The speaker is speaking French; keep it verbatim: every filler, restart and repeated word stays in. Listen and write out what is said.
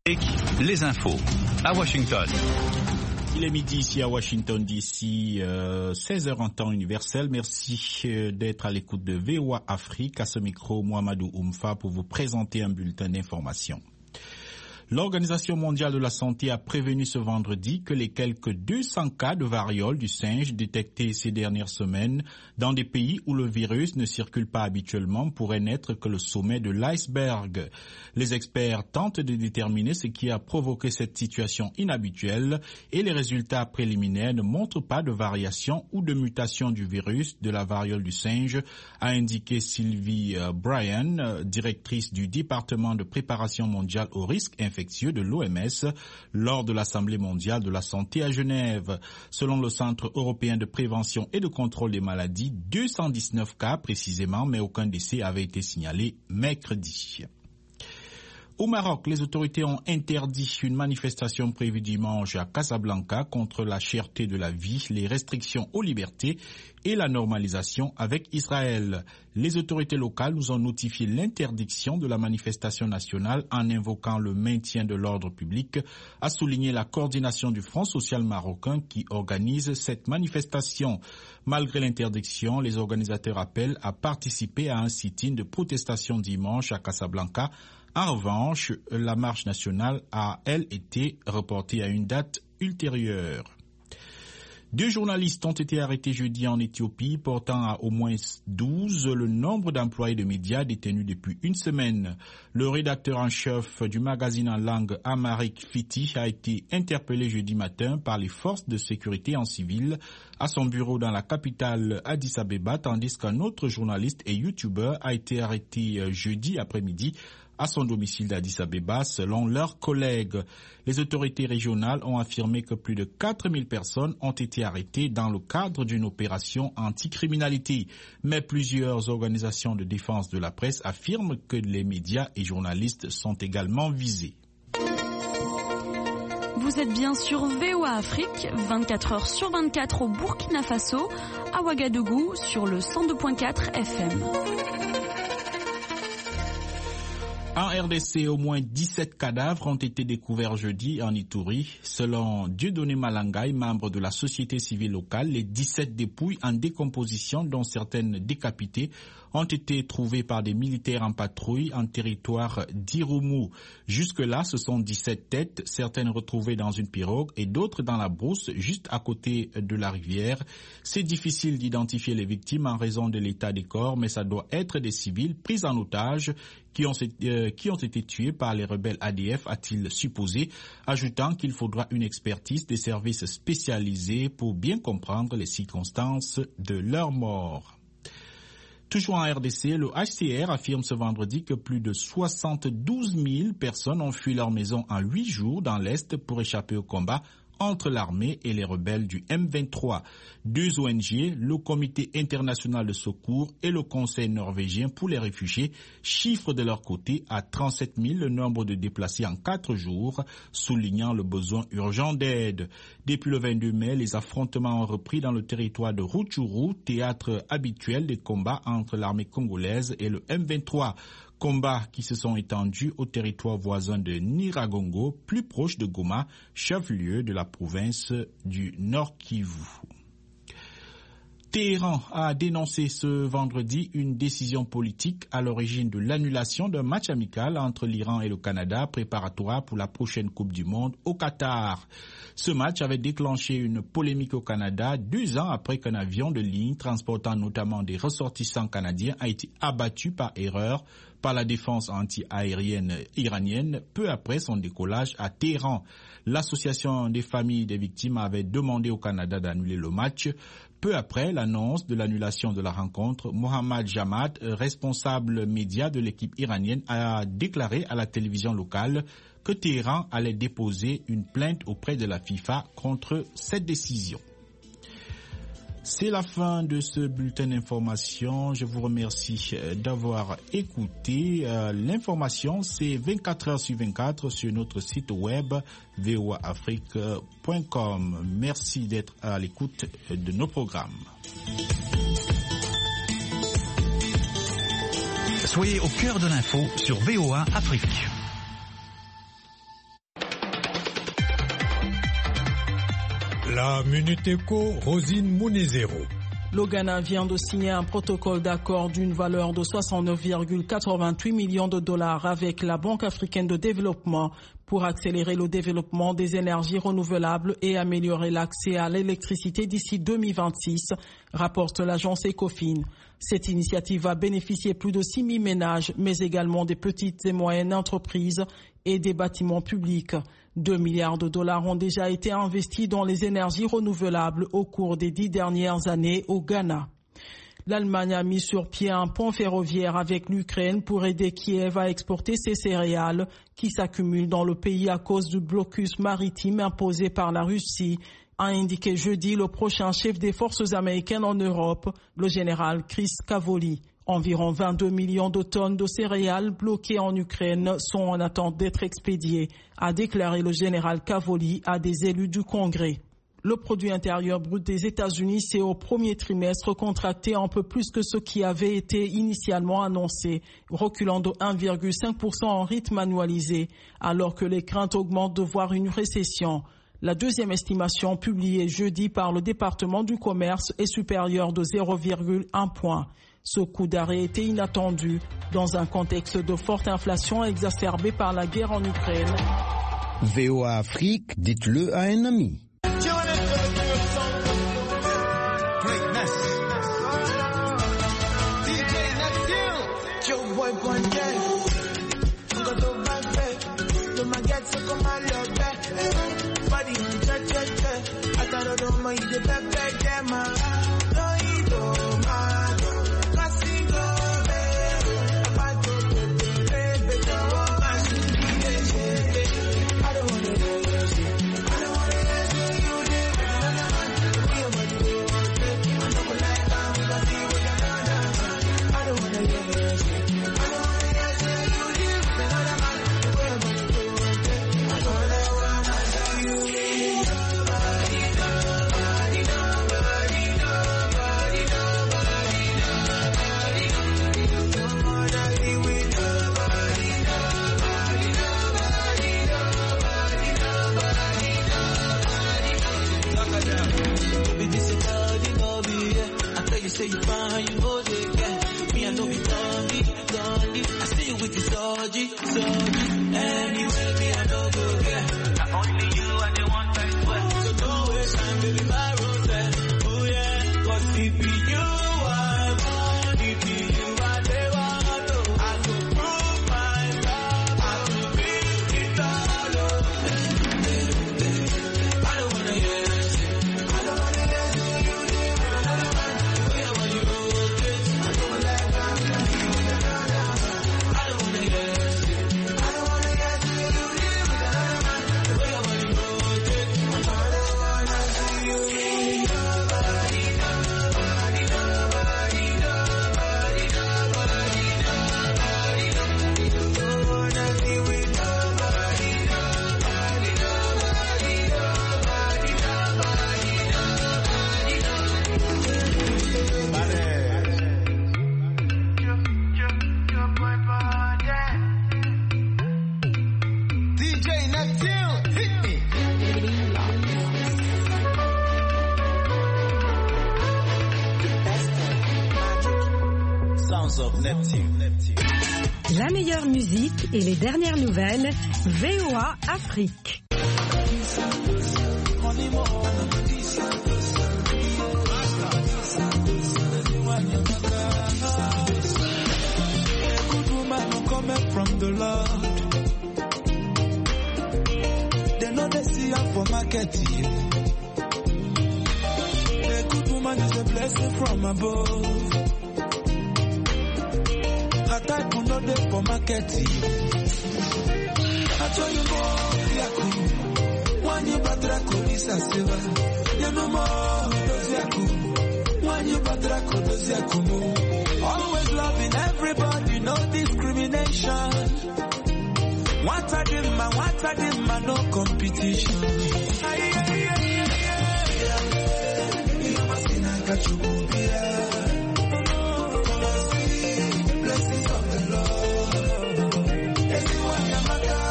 Les infos à Washington. Il est midi ici à Washington D C, euh, seize heures en temps universel. Merci euh, d'être à l'écoute de V O A Afrique. À ce micro, Mohamedou Oumfa pour vous présenter un bulletin d'information. L'Organisation mondiale de la santé a prévenu ce vendredi que les quelques deux cents cas de variole du singe détectés ces dernières semaines dans des pays où le virus ne circule pas habituellement pourraient n'être que le sommet de l'iceberg. Les experts tentent de déterminer ce qui a provoqué cette situation inhabituelle et les résultats préliminaires ne montrent pas de variation ou de mutation du virus de la variole du singe, a indiqué Sylvie Bryan, directrice du département de préparation mondiale aux risques infectieux de l'O M S lors de l'Assemblée mondiale de la santé à Genève. Selon le Centre européen de prévention et de contrôle des maladies, deux cent dix-neuf cas précisément, mais aucun décès avait été signalé mercredi. Au Maroc, les autorités ont interdit une manifestation prévue dimanche à Casablanca contre la cherté de la vie, les restrictions aux libertés et la normalisation avec Israël. Les autorités locales nous ont notifié l'interdiction de la manifestation nationale en invoquant le maintien de l'ordre public, a souligné la coordination du Front social marocain qui organise cette manifestation. Malgré l'interdiction, les organisateurs appellent à participer à un sit-in de protestation dimanche à Casablanca. En revanche, la marche nationale a, elle, été reportée à une date ultérieure. Deux journalistes ont été arrêtés jeudi en Éthiopie, portant à au moins douze le nombre d'employés de médias détenus depuis une semaine. Le rédacteur en chef du magazine en langue amharique Fiti a été interpellé jeudi matin par les forces de sécurité en civil à son bureau dans la capitale Addis Abeba, tandis qu'un autre journaliste et youtubeur a été arrêté jeudi après-midi à son domicile d'Addis Abeba, selon leurs collègues. Les autorités régionales ont affirmé que plus de quatre mille personnes ont été arrêtées dans le cadre d'une opération anticriminalité. Mais plusieurs organisations de défense de la presse affirment que les médias et journalistes sont également visés. Vous êtes bien sur V O A Afrique, vingt-quatre heures sur vingt-quatre au Burkina Faso, à Ouagadougou sur le cent deux virgule quatre F M. En R D C, au moins dix-sept cadavres ont été découverts jeudi en Ituri. Selon Dieudonné Malangay, membre de la société civile locale, les dix-sept dépouilles en décomposition, dont certaines décapitées, ont été trouvées par des militaires en patrouille en territoire d'Irumu. Jusque-là, ce sont dix-sept têtes, certaines retrouvées dans une pirogue et d'autres dans la brousse, juste à côté de la rivière. C'est difficile d'identifier les victimes en raison de l'état des corps, mais ça doit être des civils pris en otage qui ont, euh, qui ont été tués par les rebelles A D F, a-t-il supposé, ajoutant qu'il faudra une expertise des services spécialisés pour bien comprendre les circonstances de leur mort. Toujours en R D C, le H C R affirme ce vendredi que plus de soixante-douze mille personnes ont fui leur maison en huit jours dans l'Est pour échapper au combat entre l'armée et les rebelles du M vingt-trois. Deux O N G, le Comité international de secours et le Conseil norvégien pour les réfugiés, chiffrent de leur côté à trente-sept mille le nombre de déplacés en quatre jours, soulignant le besoin urgent d'aide. Depuis le vingt-deux mai, les affrontements ont repris dans le territoire de Rutshuru, théâtre habituel des combats entre l'armée congolaise et le M vingt-trois. Combats qui se sont étendus au territoire voisin de Nyiragongo, plus proche de Goma, chef-lieu de la province du Nord Kivu. Téhéran a dénoncé ce vendredi une décision politique à l'origine de l'annulation d'un match amical entre l'Iran et le Canada préparatoire pour la prochaine Coupe du Monde au Qatar. Ce match avait déclenché une polémique au Canada deux ans après qu'un avion de ligne transportant notamment des ressortissants canadiens a été abattu par erreur par la défense anti-aérienne iranienne peu après son décollage à Téhéran. L'association des familles des victimes avait demandé au Canada d'annuler le match. Peu après l'annonce de l'annulation de la rencontre, Mohammad Jamaat, responsable média de l'équipe iranienne, a déclaré à la télévision locale que Téhéran allait déposer une plainte auprès de la FIFA contre cette décision. C'est la fin de ce bulletin d'information. Je vous remercie d'avoir écouté. Euh, l'information, c'est vingt-quatre heures sur vingt-quatre sur notre site web v o a afrique point com. Merci d'être à l'écoute de nos programmes. Soyez au cœur de l'info sur V O A Afrique. La Minute Éco, Rosine Mounezero. Le Ghana vient de signer un protocole d'accord d'une valeur de soixante-neuf virgule quatre-vingt-huit millions de dollars avec la Banque africaine de développement pour accélérer le développement des énergies renouvelables et améliorer l'accès à l'électricité d'ici deux mille vingt-six, rapporte l'agence Ecofin. Cette initiative va bénéficier plus de six mille ménages, mais également des petites et moyennes entreprises et des bâtiments publics. deux milliards de dollars ont déjà été investis dans les énergies renouvelables au cours des dix dernières années au Ghana. L'Allemagne a mis sur pied un pont ferroviaire avec l'Ukraine pour aider Kiev à exporter ses céréales qui s'accumulent dans le pays à cause du blocus maritime imposé par la Russie, a indiqué jeudi le prochain chef des forces américaines en Europe, le général Chris Cavoli. Environ vingt-deux millions de tonnes de céréales bloquées en Ukraine sont en attente d'être expédiées, a déclaré le général Cavoli à des élus du Congrès. Le produit intérieur brut des États-Unis s'est au premier trimestre contracté un peu plus que ce qui avait été initialement annoncé, reculant de un virgule cinq pour cent en rythme annualisé, alors que les craintes augmentent de voir une récession. La deuxième estimation publiée jeudi par le département du commerce est supérieure de zéro virgule un point. Ce coup d'arrêt était inattendu dans un contexte de forte inflation exacerbée par la guerre en Ukraine. V O A Afrique, dites-le à un ami. Say you fine, you hold it, yeah. Me, I know you done me, done it. I see you with your Soji, Soji. Anyway, me, I know go, yeah. Not only you, I the one time well. So don't waste time, baby, my rose, eh. Oh, yeah. Cause if be you, I want. If be you, I never know. I could prove my love. I could be it all over. I don't wanna hear it. I don't wanna hear it. La meilleure musique et les dernières nouvelles, V O A Afrique. Type on the for marketing. I told you more, Yaku. One you batrako is a silver. You know more, those Yaku. One you batrako, those Yaku. Always loving everybody, no discrimination. What I did, man, what I did, man, no competition. You must be